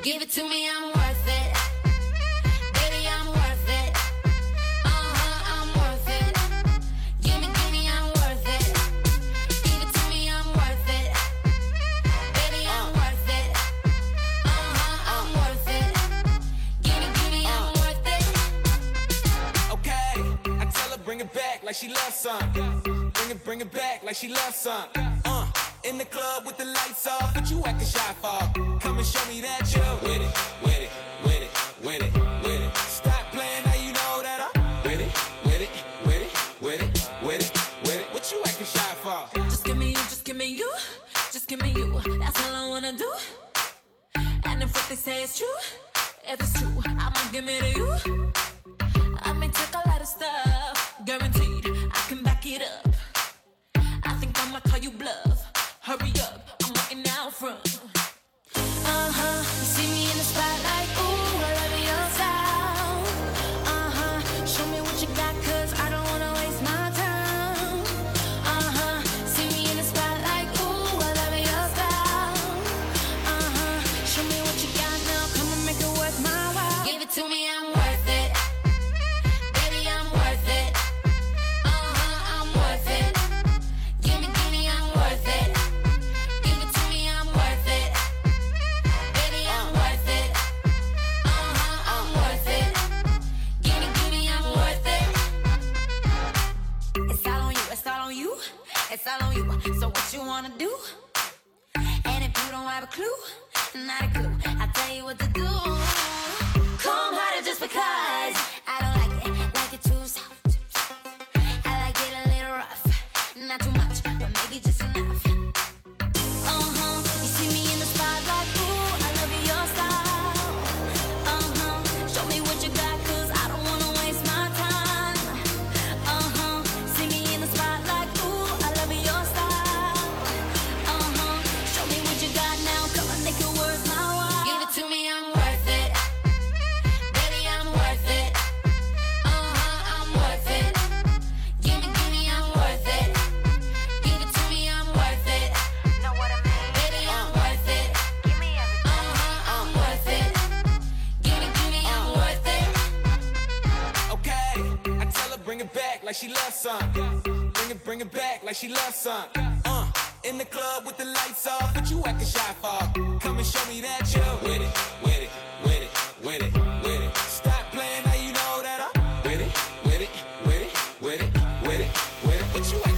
Give it to me, I'm worth it. Baby, I'm worth it. I'm worth it. Give me, I'm worth it. Give it to me, I'm worth it. Baby, I'm worth it. I'm worth it. Give me, I'm worth it. Okay, I tell her bring it back like she loves some. Bring it back like she loves some. In the club with the lights off, but you acting shy for. Come and show me that you're with it, with it, with it, with it, with it. Stop playing, now you know that I'm with it, with it, with it, with it, with it, with it. What you acting shy for? Just give me you, just give me you, just give me you. That's all I wanna do. And if what they say is true, if it's true, I'ma give it to you. I may take a lot of stuff, guaranteed I can back it up. I think I'ma call you bluff. Hurry up, I'm waiting out front. You see me in the spotlight, ooh, I love your style. Show me what you got, cause I don't wanna waste my time. See me in the spotlight, ooh, I love your style. Show me what you got now, come and make it worth my while. Give it to me, I'm worth it. Baby, I'm worth it. I'm worth it. Give me, I'm worth it. Give it to me, I'm worth it. Baby, I'm worth it. I'm worth it. Give me, I'm worth it. It's all on you, it's all on you, it's all on you. So what you wanna do? And if you don't have a clue, not a clue, I'll tell you what to do. Come harder just because I don't like it too soft. I like it a little rough, not too much, but maybe just enough. You see me in the spotlight, ooh, I love your style. Show me what you got, cause I don't wanna waste my time. See me in the spotlight, ooh, I love your style. Show me what you got now, come and make it worth my while. Give it to me, I'm worth it. Baby, I'm worth it. I'm worth it. Give me, I'm worth it. Give it to me, I'm worth it. Know what I mean? Baby, I'm worth it. Give me everything. I'm worth it. Give me, I'm worth it. Okay, I tell her bring it back like she loves some. Bring it back like she loves some. In the club with the lights off, but you acting shy for. Come and show me that you're with it, with it, with it, with it, with it. Stop playing, now you know that I'm with it, with it, with it, with it, with it, with it. What you